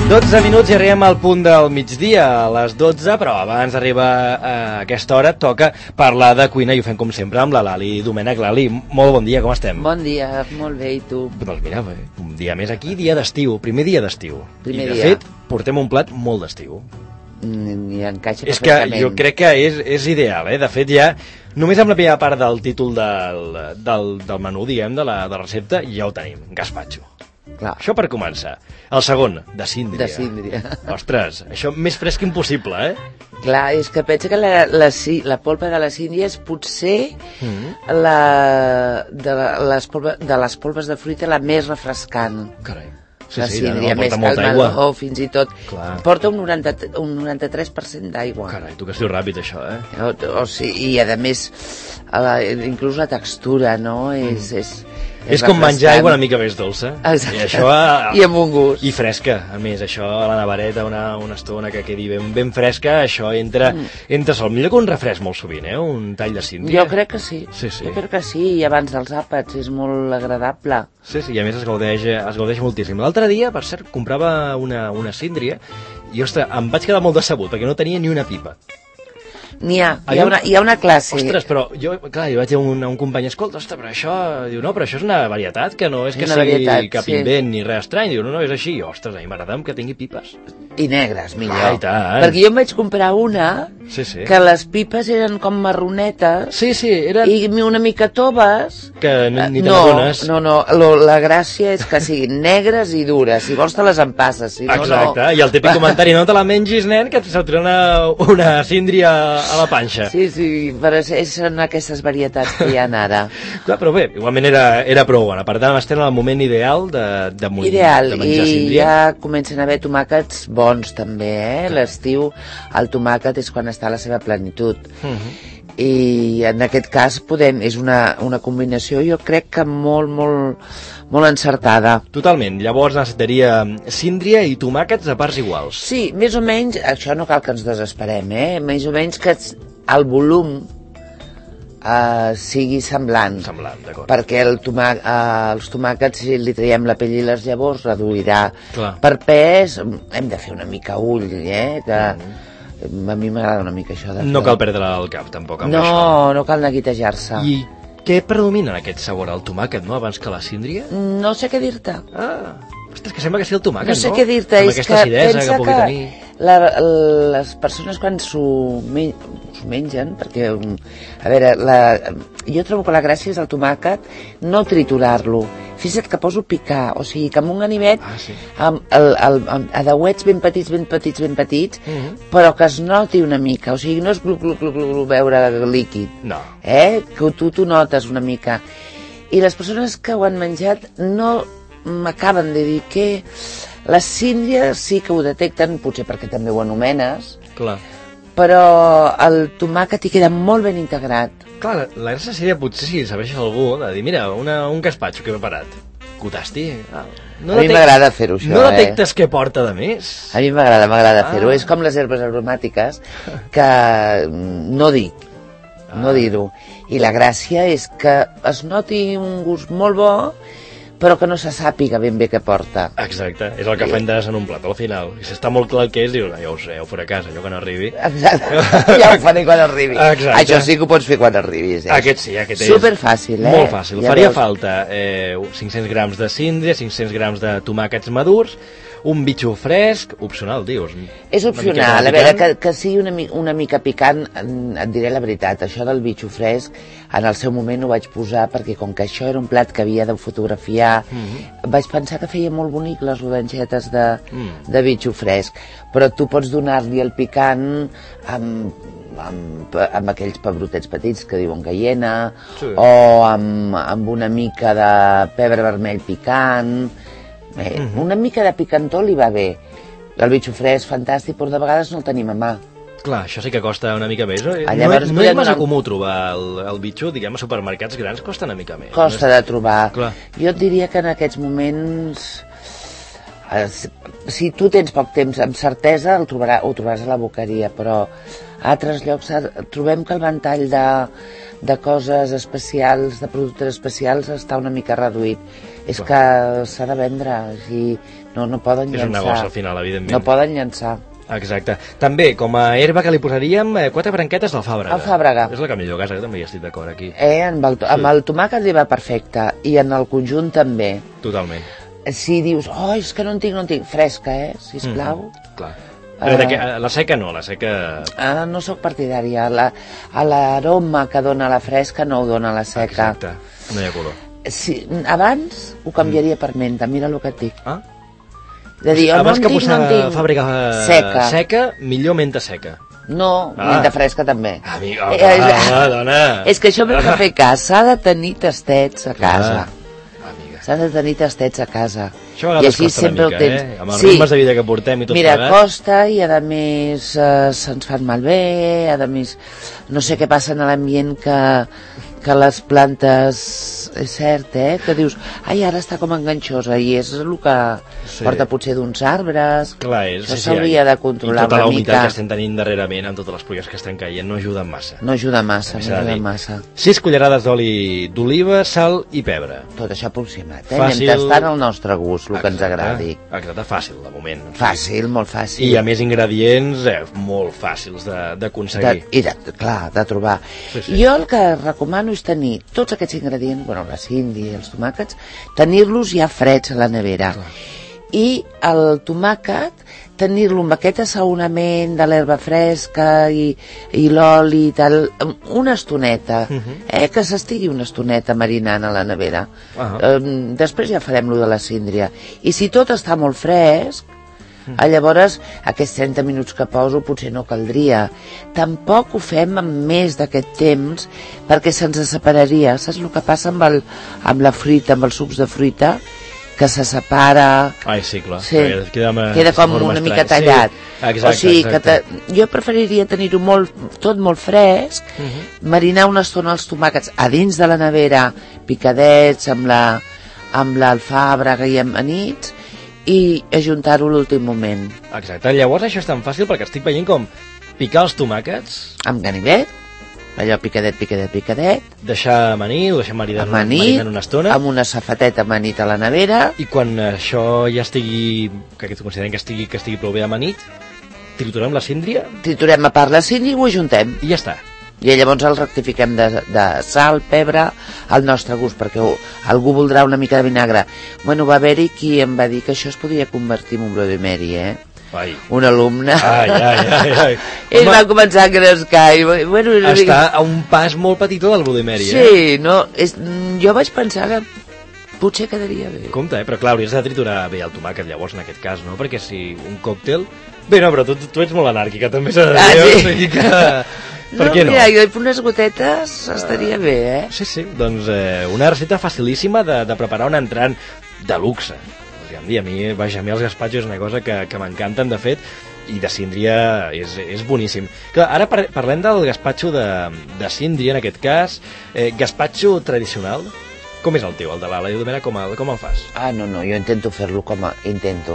12 minuts i arribem al punt del migdia, a les 12, però abans d'arribar a aquesta hora toca parlar de cuina i ho fem com sempre amb la Lali Domènech. Lali, molt bon dia, com estem? Bon dia, molt bé, i tu? Doncs mira, un dia més aquí, dia d'estiu, primer dia d'estiu. I de fet, portem un plat molt d'estiu. I encaixa és perfectament. És que jo crec que és ideal, de fet ja, només amb la primera part del títol del menú, diguem, de la recepta, ja ho tenim, gazpacho. Clar. Això per començar. El segon, de síndria. De síndria. Ostres, això més fresc impossible, Clar, és que pensa que la polpa de la síndria és potser de les polpes de fruita la més refrescant. Carai. Sí, la síndria, més que el meló, fins i tot. Clar. Porta un 93% d'aigua. Carai, tu que es diu ràpid, això, O sigui, i a més, inclús la textura, no? És com menjar aigua una mica més dolça. Exacte. I això, I amb un gust. I fresca, a més, això a la nevareta una estona que quedi ben fresca, això entra sol. Millor que un refresc molt sovint, un tall de síndria. Jo crec que sí. Jo crec que sí, i abans dels àpats és molt agradable. Sí, i a més es gaudeix moltíssim. L'altre dia, per cert, comprava una síndria i, ostres, em vaig quedar molt decebut perquè no tenia ni una pipa. Hi ha una classe. Ostres, però jo vaig dir a un company, escolta, però això... Diu, no, però això és una varietat, que no és que sigui cap invent ni res estrany. Diu, no, és així. I, ostres, a mi m'agrada que tingui pipes. I negres, millor. I tant. Perquè jo em vaig comprar una que les pipes eren com marronetes. Sí, eren... I una mica toves. Que ni te n'adones. No, la gràcia és que siguin negres i dures. Si vols te les empasses, si no, exacte, i el típic comentari, no te la mengis, nen, que se trona una síndria a la panxa. Sí, però són aquestes varietats que hi ha ara. Clar, però bé, igualment era prou bona. Per tant, estem en el moment ideal de menjar síndria. I ja comencen a haver tomàquets bons també, L'estiu el tomàquet és quan està a la seva plenitud. I en aquest cas és una combinació, jo crec que molt encertada. Totalment. Llavors necessitaria síndria i tomàquets a parts iguals. Sí, més o menys, això no cal que ens desesperem, més o menys que el volum sigui semblant. D'acord. Perquè els tomàquets, si li traiem la pell i les llavors, reduirà. Clar. Per pes, hem de fer una mica ull, que a mi m'agrada una mica això de fer. No cal perdre el cap, tampoc, amb això. No cal neguitejar-se. I què predomina en aquest sabor, el tomàquet, no?, abans que la síndria? No sé què dir-te. Ostres, que sembla que sigui el tomàquet, no? No sé què dir-te, és que pensa que les persones quan s'ho mengen, perquè, a veure, jo trobo que la gràcia és el tomàquet no triturar-lo. Fixa't que poso picar, o sigui que amb un ganivet, a deuets ben petits, però que es noti una mica, o sigui, no és glu veure líquid. No. Que tu notes una mica. I les persones que ho han menjat no m'acaben de dir que les síndries sí que ho detecten, potser perquè també ho anomenes. Clar. Però el tomàquet hi queda molt ben integrat. Clar, la gràcia seria potser si sabeixes algú de dir, mira, un gazpacho que he preparat. Que ho tasti. A mi m'agrada fer-ho, això. No detectes què porta de més? A mi m'agrada fer-ho. És com les herbes aromàtiques, que no dir-ho. I la gràcia és que es noti un gust molt bo, però que no se sàpiga ben bé què porta. Exacte, és el que fa interès en un plat al final. I si està molt clar el que és, dius, ja ho sé, ja ho faré a casa, allò que no arribi. Exacte, ja ho faré quan arribi. Exacte. Això sí que ho pots fer quan arribis. Aquest sí, aquest és. Superfàcil, Molt fàcil. Ja faria falta 500 grams de síndria, 500 grams de tomàquets madurs, un bitxo fresc, opcional, dius. És opcional, a veure, que sigui una mica picant, et diré la veritat, això del bitxo fresc, en el seu moment ho vaig posar perquè com que això era un plat que havia de fotografiar, vaig pensar que feia molt bonic les rodanxetes de bitxo fresc, però tu pots donar-li el picant amb aquells pebrotets petits que diuen cayena, o amb una mica de pebre vermell picant. Una mica de picantó li va bé. El bitxo fresc, fantàstic, però de vegades no el tenim a mà. Clar, això sí que costa una mica més. No és massa comú trobar el bitxo, diguem, a supermercats grans costa una mica més. Costa de trobar. Jo et diria que en aquests moments, si tu tens poc temps, amb certesa ho trobaràs a la boqueria, però a altres llocs trobem que el ventall de coses especials, de productes especials, està una mica reduït. És que s'ha de vendre, i no poden llançar. És un negoci al final, evidentment. No poden llançar. Exacte. També, com a herba que li posaríem 4 branquetes d'alfàbrega. Alfàbrega. És la que millor casa, que també hi estic d'acord aquí. Amb el tomàquet li va perfecte, i en el conjunt també. Totalment. Si dius, és que no en tinc, fresca, sisplau. Clar. La seca no, la seca... No sóc partidària. L'aroma que dona la fresca no ho dona la seca. Exacte, no hi ha color. Abans ho canviaria per menta, mira el que et dic. De dir, abans que posar fàbrica seca, millor menta seca. No, menta fresca també. Amiga, dona. És que això m'he de fer cas, s'ha de tenir tastets a casa. S'ha de tenir tastets a casa. Això a vegades costa una mica, amb els ritmes de vida que portem i tot plegat. Mira, costa i a més se'ns fan malbé, a més no sé què passa en l'ambient que les plantes, és cert, que dius, ara està com enganxosa, i és el que porta potser d'uns arbres. Clar, això s'hauria de controlar una mica. I tota la humitat que estem tenint darrerament amb totes les pluies que estem caient no ajuda massa. No ajuda massa. 6 cullerades d'oli d'oliva, sal i pebre. Tot això aproximat, anem tastant al nostre gust, el que ens agradi. Exacte, fàcil de moment. Fàcil, molt fàcil. I a més ingredients molt fàcils d'aconseguir. Clar, de trobar. Jo el que recomano és tenir tots aquests ingredients, la cindi i els tomàquets, tenir-los ja freds a la nevera. I el tomàquet tenir-lo amb aquest assaonament de l'herba fresca i l'oli i tal, una estoneta, que s'estigui una estoneta marinant a la nevera. Després ja farem lo de la síndria. I si tot està molt fresc, llavors aquests 30 minuts que poso potser no caldria. Tampoc ho fem amb més d'aquest temps perquè se'ns separaria. Saps el que passa amb la fruita, amb els sucs de fruita, que se separa... Sí, clar. Queda com una mica tallat. O sigui, jo preferiria tenir-ho tot molt fresc, marinar una estona els tomàquets a dins de la nevera, picadets amb l'alfàbrega i amanits, i ajuntar-ho a l'últim moment. Exacte, llavors això és tan fàcil perquè estic veient com picar els tomàquets amb ganivet, allò picadet, deixar amanir, ho deixem marinant una estona, amb una safateta amanit a la nevera, i quan això ja estigui, que considerem que estigui prou bé amanit, triturem la síndria, triturem a part la síndria i ho ajuntem i ja està. I llavors el rectifiquem de sal, pebre, al nostre gust, perquè algú voldrà una mica de vinagre. Va haver-hi qui em va dir que això es podia convertir en un Bloody Mary, un alumne. Ell va començar a crescar. Està a un pas molt petitó del Bloody Mary, jo vaig pensar que potser quedaria bé. Compte, però clar, hauries de triturar bé el tomàquet llavors, en aquest cas, no? Perquè si un còctel... Bé, no, però tu ets molt anàrquica, també s'ha de dir que... Per què no? Mira, unes gotetes estaria bé, Sí, doncs una recepta facilíssima de preparar un entrant de luxe. A mi els gaspatxos és una cosa que m'encanten, de fet, i de síndria és boníssim. Clar, ara parlem del gaspatxo de síndria, en aquest cas. Gaspatxo tradicional, com és el teu, el de l'Ala i Domènec, com el fas? No, jo intento fer-lo com a... Intento,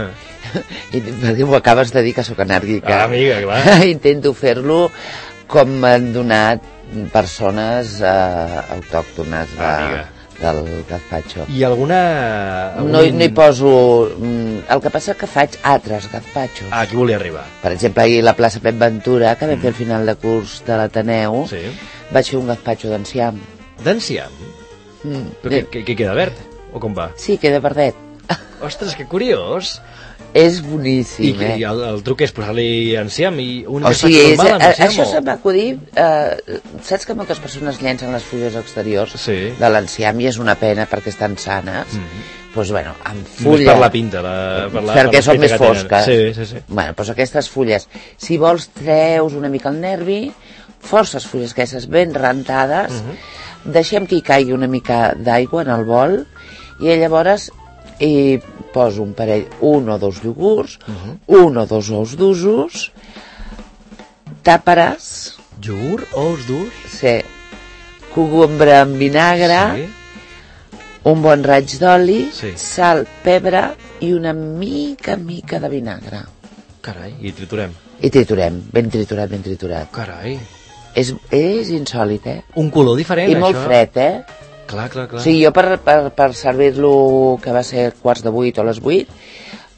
perquè m'ho acabes de dir que sóc anàrquica. Amiga, clar. Intento fer-lo com m'han donat persones autòctones del gazpacho. I alguna... No hi poso... El que passa que faig altres gazpachos. Aquí volia arribar. Per exemple, ahir a la plaça Pep Ventura, que vam fer el final de curs de l'Ateneu, vaig fer un gazpacho d'enciam. D'enciam? Però què queda verd? O com va? Sí, queda verdet. Ostres, que curiós! És boníssim, I el truc és posar-li enciam i un gazpacho normal amb enciam? Això se'm va acudir... Saps que moltes persones llencen les fulles exteriors de l'enciam i és una pena perquè estan sanes? Doncs, amb fulla... Només per la pinta, perquè són més fosques. Sí. Doncs aquestes fulles, si vols treus una mica el nervi, forces fulles aquestes ben rentades, deixem que hi caigui una mica d'aigua en el bol i llavors hi poso un parell, un o dos iogurts, un o dos ous d'usos, tàperes... Iogurt, ous durs? Sí. Cogombre amb vinagre, un bon raig d'oli, sal, pebre i una mica de vinagre. Carai, i triturem? I triturem, ben triturat. Carai. És insòlit, Un color diferent, això. I molt fred, Clar. O sigui, jo per servir-lo, que va ser quarts de 8 o les 8,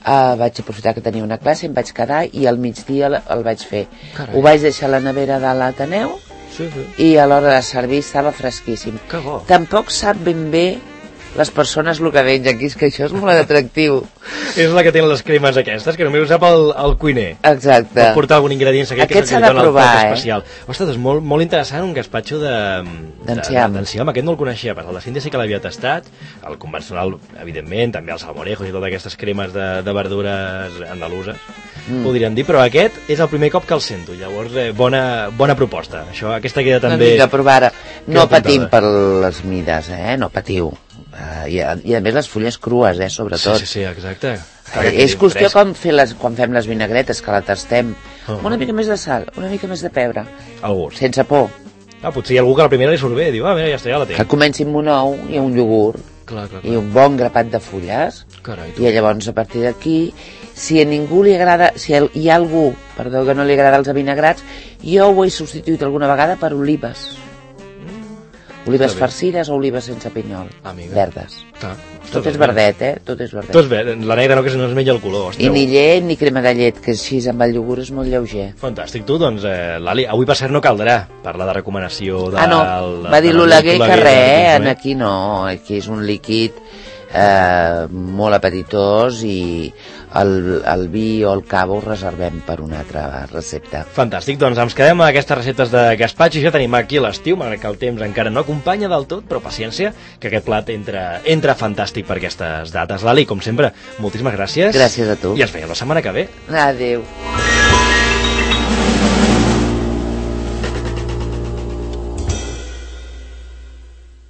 vaig aprofitar que tenia una classe, em vaig quedar i al migdia el vaig fer. Carai. Ho vaig deixar a la nevera de l'Ateneu i a l'hora de servir estava fresquíssim. Tampoc sap ben bé les persones el que mengen, que és que això és molt atractiu. És la que tenen les cremes aquestes, que només ho sap el cuiner. Exacte. Pot portar algun ingredient secret que s'ha de provar, especial. Ostres, és molt interessant un gaspatxo d'enciam. Aquest no el coneixia, però el de Síndria sí que l'havia tastat, el convencional, evidentment, també els salmorejos i totes aquestes cremes de verdures andaluses, podríem dir, però aquest és el primer cop que el sento, llavors bona proposta. Aquesta queda també... Una mica, provar. No patim per les mides, no patiu. I a més les fulles crues, sobretot. Sí, exacte. És qüestió quan fem les vinagretes, que la tastem. Una mica més de sal, una mica més de pebre. Al gust. Sense por. Potser hi ha algú que a la primera li surt bé, diu, mira, ja està, ja la tinc. Que comenci amb un ou i un iogurt. Clar. I un bon grapat de fulles. Carai, i llavors, a partir d'aquí, si a ningú li agrada, si hi ha algú, perdó, que no li agrada els avinagrats, jo ho he substituït alguna vegada per olives. Olives farcides o olives sense pinyol. Verdes. Tot és verdet, Tot és verdet. Tot és verd. La negra no, que no es menja el color. I ni llet ni crema de llet, que així amb el iogurt és molt lleuger. Fantàstic. Tu, doncs, Lali, avui per cert no caldrà parlar de recomanació del... no. Va dir l'Oleguer que res, aquí no. Aquí és un líquid molt apetitós i el vi o el cava ho reservem per una altra recepta. Fantàstic, doncs ens quedem amb aquestes receptes de gaspatxo i ja tenim aquí l'estiu, malgrat que el temps encara no acompanya del tot, però paciència, que aquest plat entra fantàstic per aquestes dates. Lali, com sempre, moltíssimes gràcies. Gràcies a tu. I ens veiem la setmana que ve. Adéu.